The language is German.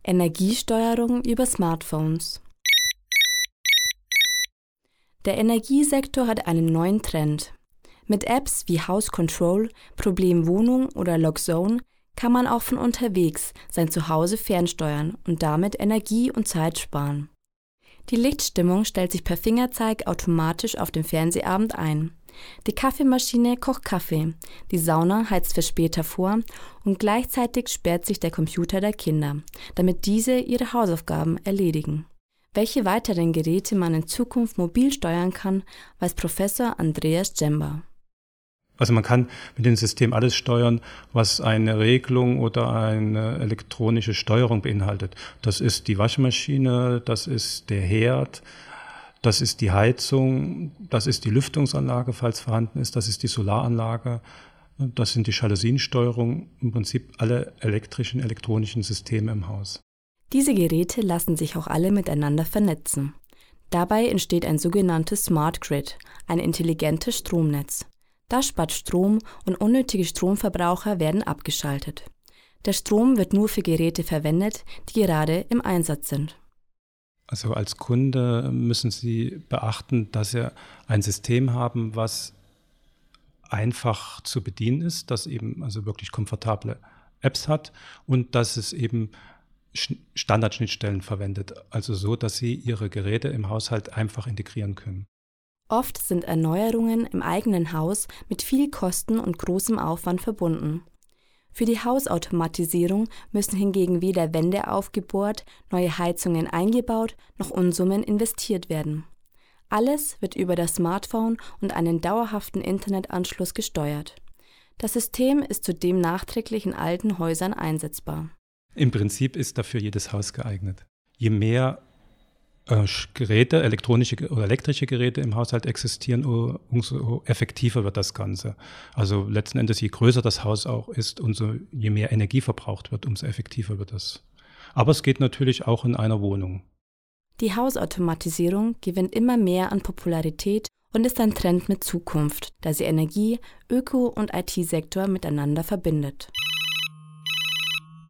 Energiesteuerung über Smartphones. Der Energiesektor hat einen neuen Trend. Mit Apps wie House Control, Problem Wohnung oder Logzone kann man auch von unterwegs sein Zuhause fernsteuern und damit Energie und Zeit sparen. Die Lichtstimmung stellt sich per Fingerzeig automatisch auf den Fernsehabend ein. Die Kaffeemaschine kocht Kaffee, die Sauna heizt für später vor und gleichzeitig sperrt sich der Computer der Kinder, damit diese ihre Hausaufgaben erledigen. Welche weiteren Geräte man in Zukunft mobil steuern kann, weiß Professor Andreas Dschemba. Also man kann mit dem System alles steuern, was eine Regelung oder eine elektronische Steuerung beinhaltet. Das ist die Waschmaschine, das ist der Herd, das ist die Heizung, das ist die Lüftungsanlage, falls vorhanden ist, das ist die Solaranlage, das sind die Jalousiensteuerung, im Prinzip alle elektronischen Systeme im Haus. Diese Geräte lassen sich auch alle miteinander vernetzen. Dabei entsteht ein sogenanntes Smart Grid, ein intelligentes Stromnetz. Das spart Strom und unnötige Stromverbraucher werden abgeschaltet. Der Strom wird nur für Geräte verwendet, die gerade im Einsatz sind. Also als Kunde müssen Sie beachten, dass Sie ein System haben, was einfach zu bedienen ist, das eben also wirklich komfortable Apps hat und dass es eben Standardschnittstellen verwendet, also so, dass Sie Ihre Geräte im Haushalt einfach integrieren können. Oft sind Erneuerungen im eigenen Haus mit viel Kosten und großem Aufwand verbunden. Für die Hausautomatisierung müssen hingegen weder Wände aufgebohrt, neue Heizungen eingebaut, noch Unsummen investiert werden. Alles wird über das Smartphone und einen dauerhaften Internetanschluss gesteuert. Das System ist zudem nachträglich in alten Häusern einsetzbar. Im Prinzip ist dafür jedes Haus geeignet. Je mehr Geräte, elektronische oder elektrische Geräte im Haushalt existieren, umso effektiver wird das Ganze. Also letzten Endes, je größer das Haus auch ist, je mehr Energie verbraucht wird, umso effektiver wird das. Aber es geht natürlich auch in einer Wohnung. Die Hausautomatisierung gewinnt immer mehr an Popularität und ist ein Trend mit Zukunft, da sie Energie-, Öko- und IT-Sektor miteinander verbindet.